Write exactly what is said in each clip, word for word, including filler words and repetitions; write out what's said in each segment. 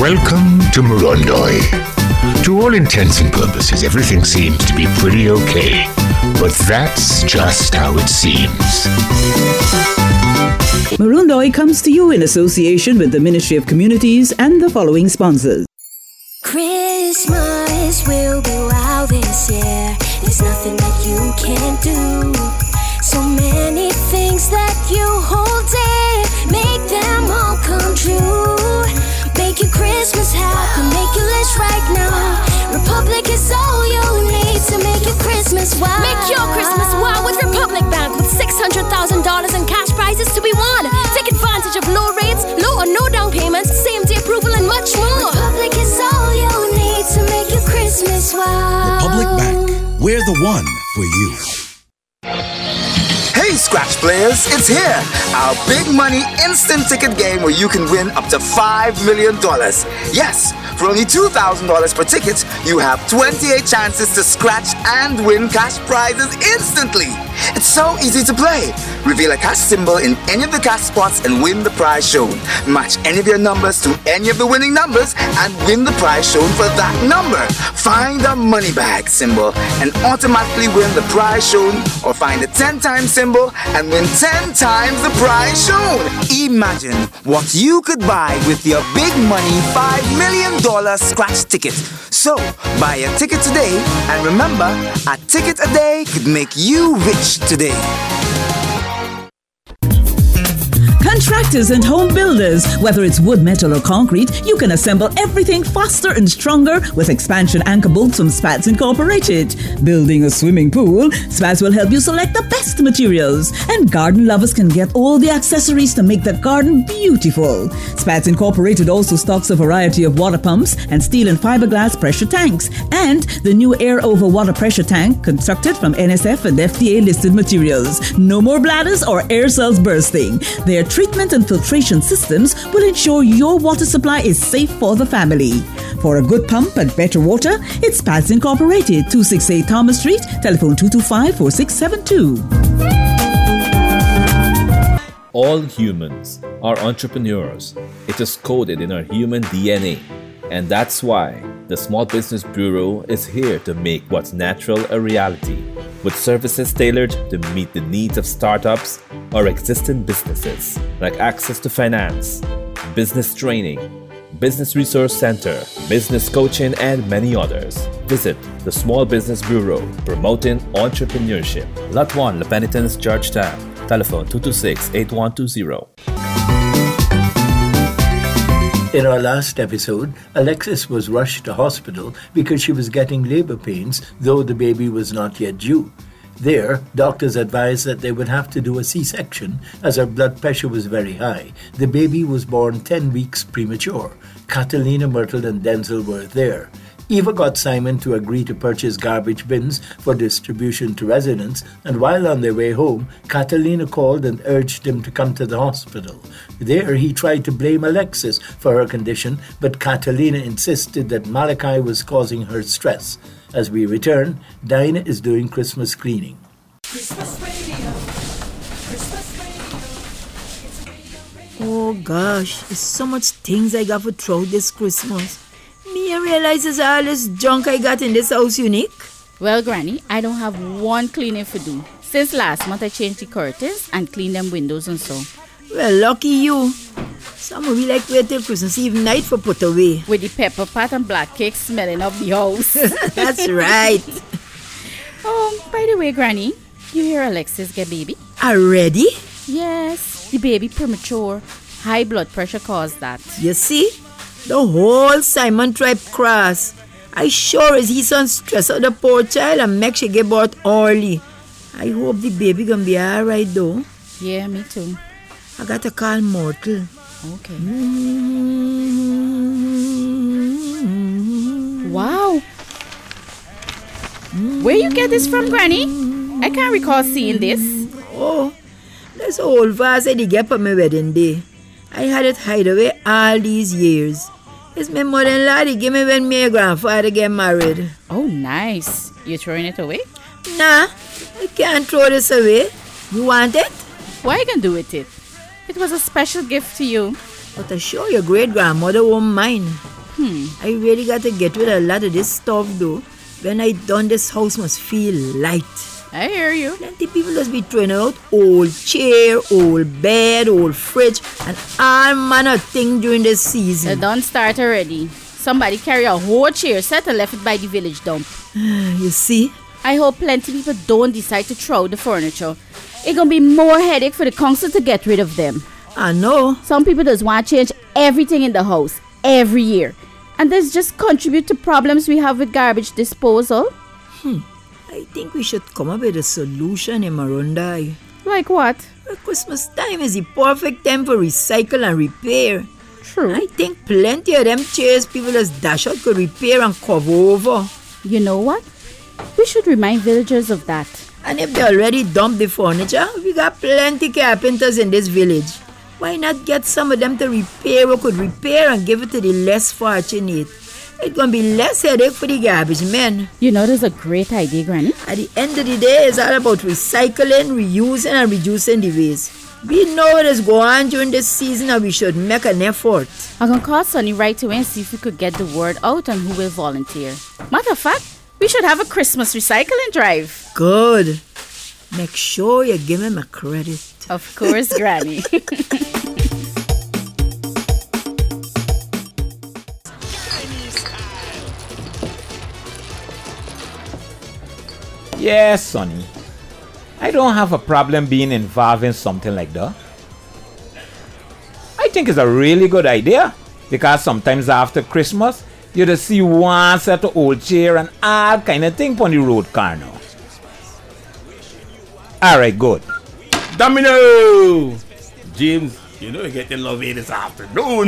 Welcome to Murundoi. To all intents and purposes, everything seems to be pretty okay. But that's just how it seems. Murundoi comes to you in association with the Ministry of Communities and the following sponsors. Christmas will be wild this year. There's nothing that you can't do. So many things that you hold dear, make them all come true. Make your Christmas happen, make your list right now. Republic is all you need to make your Christmas wild. Make your Christmas wild with Republic Bank with six hundred thousand dollars in cash prizes to be won. Take advantage of low rates, low or no down payments, same day approval and much more. Republic is all you need to make your Christmas wild. Republic Bank, we're the one for you. Hey Scratch players, it's here! Our big money instant ticket game where you can win up to five million dollars. Yes, for only two thousand dollars per ticket, you have twenty-eight chances to scratch and win cash prizes instantly. It's so easy to play. Reveal a cash symbol in any of the cash spots and win the prize shown. Match any of your numbers to any of the winning numbers and win the prize shown for that number. Find a money bag symbol and automatically win the prize shown, or find a ten times symbol and win ten times the prize shown. Imagine what you could buy with your big money five million dollars scratch ticket. So, buy a ticket today, and remember, a ticket a day could make you rich today. Contractors and home builders, whether it's wood, metal or concrete, you can assemble everything faster and stronger with expansion anchor bolts from Spats Incorporated. Building a swimming pool, Spats will help you select the best materials. And garden lovers can get all the accessories to make the garden beautiful. Spats Incorporated also stocks a variety of water pumps and steel and fiberglass pressure tanks. And the new Air Over Water Pressure Tank constructed from N S F and F D A listed materials. No more bladders or air cells bursting. Their treatment and filtration systems will ensure your water supply is safe for the family. For a good pump and better water, it's Spats Incorporated, two sixty-eight Thomas Street, telephone two two five, four six seven two. All humans are entrepreneurs. It is coded in our human D N A. And that's why the Small Business Bureau is here to make what's natural a reality, with services tailored to meet the needs of startups or existing businesses, like access to finance, business training, business resource center, business coaching, and many others. Visit the Small Business Bureau, promoting entrepreneurship. Lot one, La Penitence, Georgetown. Telephone two two six, eight one two zero. In our last episode, Alexis was rushed to hospital because she was getting labor pains, though the baby was not yet due. There, doctors advised that they would have to do a C-section as her blood pressure was very high. The baby was born ten weeks premature. Catalina, Myrtle, and Denzel were there. Eva got Simon to agree to purchase garbage bins for distribution to residents, and while on their way home, Catalina called and urged him to come to the hospital. There, he tried to blame Alexis for her condition, but Catalina insisted that Malachi was causing her stress. As we return, Dinah is doing Christmas cleaning. Christmas radio. Christmas radio. Oh gosh, there's so much things I got to throw this Christmas. Me I realize all this junk I got in this house unique. Well, Granny, I don't have one cleaning to do. Since last month I changed the curtains and cleaned them windows and so. Well, lucky you. Some of we like wait till Christmas Eve night for put away. With the pepper pot and black cake smelling up the house. That's right. Oh, by the way, Granny, you hear Alexis get baby? Already? Yes, the baby premature. High blood pressure caused that. You see? The whole Simon tribe cross. I sure is he's on stress of the poor child and make she get bought early. I hope the baby gonna be alright though. Yeah, me too. I got to call Myrtle. Okay. Mm-hmm. Wow. Where you get this from, Granny? I can't recall seeing this. Oh, that's old vase I did get for my wedding day. I had it hide away all these years. It's my mother-in-law they gave me when my grandfather get married. Oh, nice. You throwing it away? Nah, I can't throw this away. You want it? What are you going to do with it? It was a special gift to you. But I'm sure your great-grandmother won't mind. Hmm. I really got to get rid of a lot of this stuff, though. When I done, this house must feel light. I hear you. Plenty people just be throwing out old chair, old bed, old fridge, and all manner of things during this season. They don't start already. Somebody carry a whole chair set and left it by the village dump. You see? I hope plenty people don't decide to throw the furniture. It's gonna be more headache for the council to get rid of them. I know. Some people just want to change everything in the house every year. And this just contribute to problems we have with garbage disposal. Hmm. I think we should come up with a solution in Marundai. Like what? Well, Christmas time is the perfect time for recycle and repair. True. I think plenty of them chairs people just dash out could repair and cover over. You know what? We should remind villagers of that. And if they already dumped the furniture, we got plenty carpenters in this village. Why not get some of them to repair what could repair and give it to the less fortunate? It's going to be less headache for the garbage men. You know, that's a great idea, Granny. At the end of the day, it's all about recycling, reusing, and reducing the waste. We know what is going on during this season and we should make an effort. I'm going to call Sonny right away and see if we could get the word out on who will volunteer. Matter of fact, we should have a Christmas recycling drive. Good. Make sure you give him a credit. Of course, Granny. Yes, Sonny. I don't have a problem being involved in something like that. I think it's a really good idea because sometimes after Christmas, you just see one set of old chair and all kind of thing on the road car now. Alright, good. Domino! James, you know you're getting lovely this afternoon.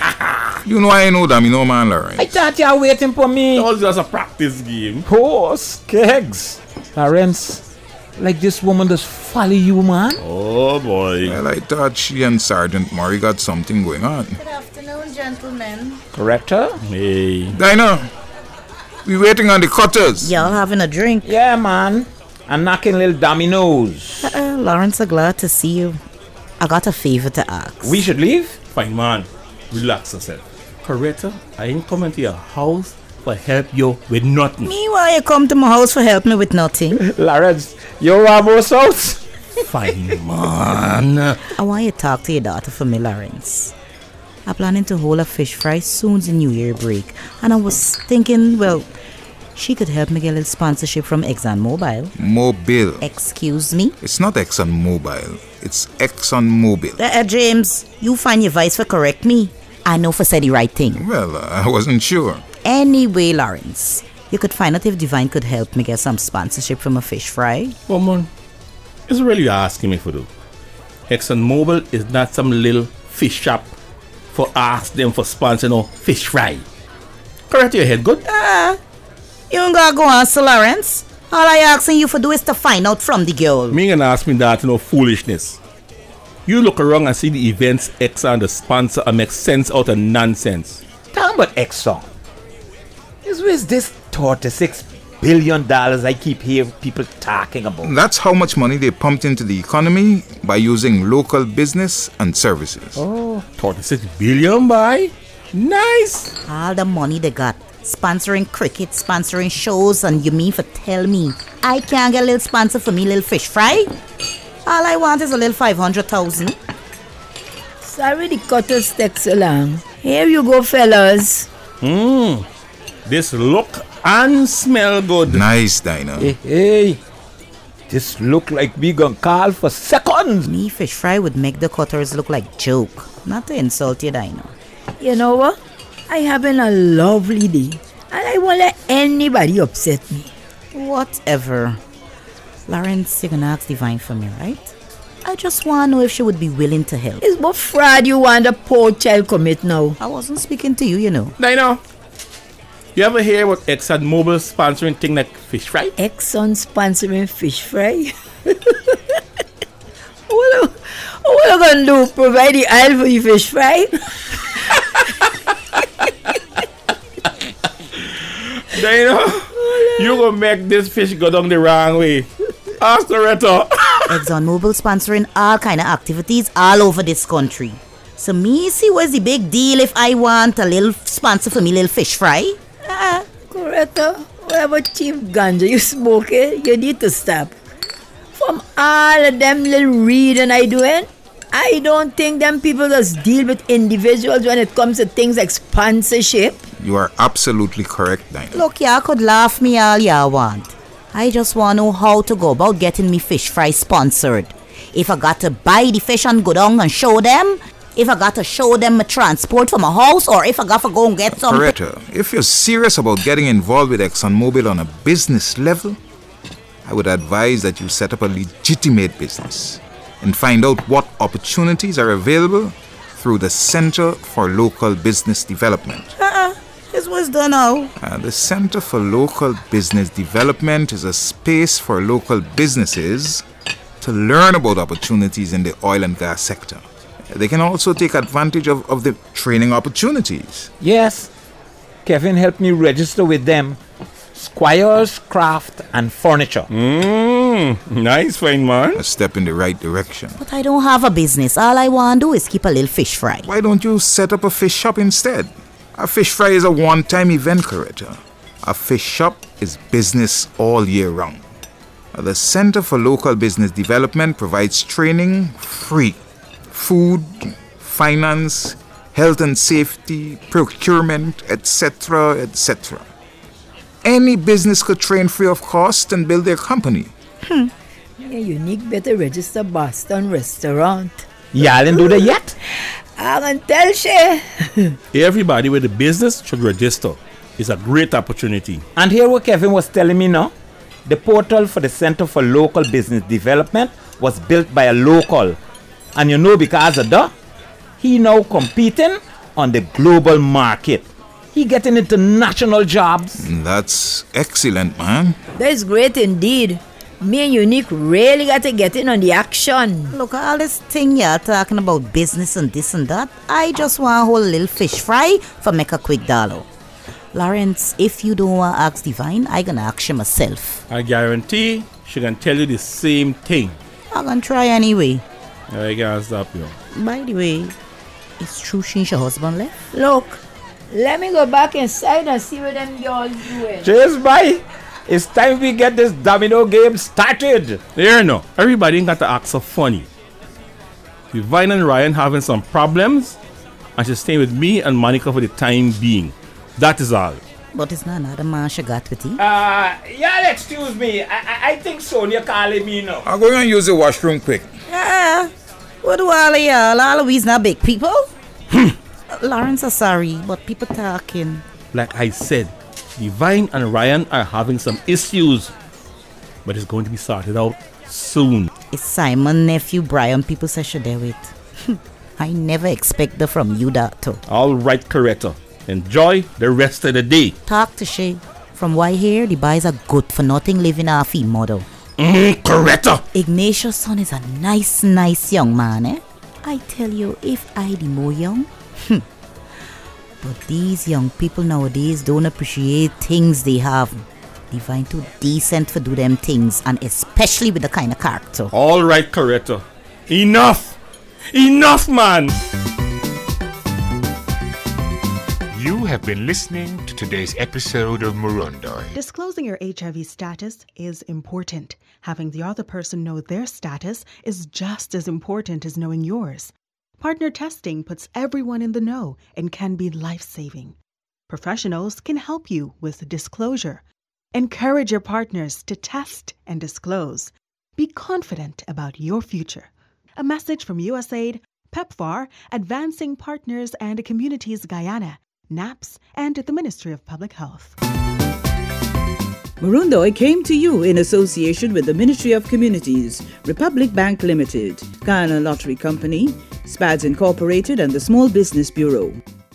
You know I know Domino, man, Lawrence. I thought you were waiting for me. It was just a practice game. Oh, Skeggs. Lawrence, like this woman just follow you, man. Oh, boy. Well, I thought she and Sergeant Murray got something going on. Good afternoon, gentlemen. Correct her? Hey. Dinah, we waiting on the cutters. Y'all having a drink? Yeah, man. I'm knocking little dominoes. Uh, Lawrence, I'm glad to see you. I got a favor to ask. We should leave? Fine, man. Relax yourself. Coretta, I ain't coming to your house for help you with nothing. Me, why you come to my house for help me with nothing? Lawrence, you're almost out. Fine, man. I want you to talk to your daughter for me, Lawrence. I'm planning to hold a fish fry soon the New Year break. And I was thinking, well, she could help me get a little sponsorship from ExxonMobil. Mobile. Excuse me? It's not ExxonMobil. It's ExxonMobil. Uh, uh, James, you find your voice for correct me. I know for say the right thing. Well, uh, I wasn't sure. Anyway, Lawrence, you could find out if Divine could help me get some sponsorship from a fish fry. Well, man, it's really you asking me for do. ExxonMobil is not some little fish shop for ask them for sponsoring no fish fry. Correct your head, good? Ah, uh, you ain't gotta go on, Sir Lawrence. All I asking you for do is to find out from the girl. Me gonna ask me that, no foolishness. You look around and see the events Exxon the sponsor and make sense out of nonsense. Talk about Exxon. Is with this thirty-six billion dollars I keep hearing people talking about. That's how much money they pumped into the economy by using local business and services. Oh, thirty-six billion, boy. Nice. All the money they got. Sponsoring cricket, sponsoring shows, and you mean for tell me I can't get a little sponsor for me little fish fry? All I want is a little five hundred thousand. Sorry the cutters take so long. Here you go, fellas. Mmm. This look and smell good. Nice, Dinah. Hey, hey. This look like we gonna call for seconds. Me fish fry would make the cutters look like joke. Not to insult you, Dinah. You know what? I having a lovely day. And I won't let anybody upset me. Whatever. Lawrence, you're gonna ask Divine for me, right? I just wanna know if she would be willing to help. It's what fraud you want the poor child commit now. I wasn't speaking to you, you know. Dinah, you ever hear about ExxonMobil sponsoring thing like fish fry? Exxon sponsoring fish fry? what, are, what are you gonna do? Provide the aisle for your fish fry? Dinah, you gonna make this fish go down the wrong way. Ask the Retta. ExxonMobil sponsoring all kind of activities all over this country. So me see what's the big deal if I want a little sponsor for me little fish fry? Ah, Coretta, whatever cheap ganja you smoke, eh, you need to stop. From all of them little reading I doing, I don't think them people just deal with individuals when it comes to things like sponsorship. You are absolutely correct, Dinah. Look, y'all could laugh me all y'all want. I just want to know how to go about getting me fish fry sponsored. If I got to buy the fish and go down and show them, if I got to show them my transport from my house, or if I got to go and get some... Coretta, if you're serious about getting involved with ExxonMobil on a business level, I would advise that you set up a legitimate business and find out what opportunities are available through the Center for Local Business Development. Uh-uh. This was done now. Uh, the Center for Local Business Development is a space for local businesses to learn about opportunities in the oil and gas sector. They can also take advantage of, of the training opportunities. Yes. Kevin helped me register with them. Squires, Craft and Furniture. Mmm, nice, fine man. A step in the right direction. But I don't have a business. All I want to do is keep a little fish fry. Why don't you set up a fish shop instead? A fish fry is a one-time event, Coretta. A fish shop is business all year round. The Center for Local Business Development provides training free. Food, finance, health and safety, procurement, et cetera, et cetera. Any business could train free of cost and build their company. Hmm. Yeah, Unique better register Boston Restaurant. Y'all didn't do that yet? I can tell she. Everybody with a business should register. It's a great opportunity. And here what Kevin was telling me now, the portal for the Center for Local Business Development was built by a local. And you know, because of that, he now competing on the global market. He getting international jobs. That's excellent, man. That is great indeed. Me and Unique really got to get in on the action. Look, all this thing you're talking about business and this and that, I just want a whole little fish fry for make a quick dollar. Lawrence, if you don't want to ask Divine, I gonna ask you myself. I guarantee she can tell you the same thing. I'm gonna try anyway. I can't stop you. By the way, it's true she's your husband left? Look, let me go back inside and see what them girls doing. Cheers, bye. It's time we get this domino game started. There no. Everybody ain't got to act so funny. Divine and Ryan having some problems, and she's staying with me and Monica for the time being. That is all. But it's not another man she got with you. Uh, y'all excuse me. I, I, I think Sonia calling me now. I'm going to use the washroom quick. Yeah. What do all of y'all? All of we's not big people? Lawrence, I'm sorry, but people talking. Like I said, Divine and Ryan are having some issues, but it's going to be sorted out soon. It's Simon nephew Brian people say she there with. I never expect that from you, doctor. All right, Coretta. Enjoy the rest of the day. Talk to she. From what I hear, the boys are good for nothing living off his mother. Mm, Coretta. Ignatius' son is a nice, nice young man, eh? I tell you, if I the more young, but these young people nowadays don't appreciate things they have. They find too decent for do them things, and especially with the kind of character. All right, Coretta. Enough! Enough, man! You have been listening to today's episode of Murundoy. Disclosing your H I V status is important. Having the other person know their status is just as important as knowing yours. Partner testing puts everyone in the know and can be life-saving. Professionals can help you with disclosure. Encourage your partners to test and disclose. Be confident about your future. A message from USAID, PEPFAR, Advancing Partners and Communities Guyana, NAPS, and the Ministry of Public Health. Murundoy came to you in association with the Ministry of Communities, Republic Bank Limited, Guyana Lottery Company, S P A D S Incorporated, and the Small Business Bureau.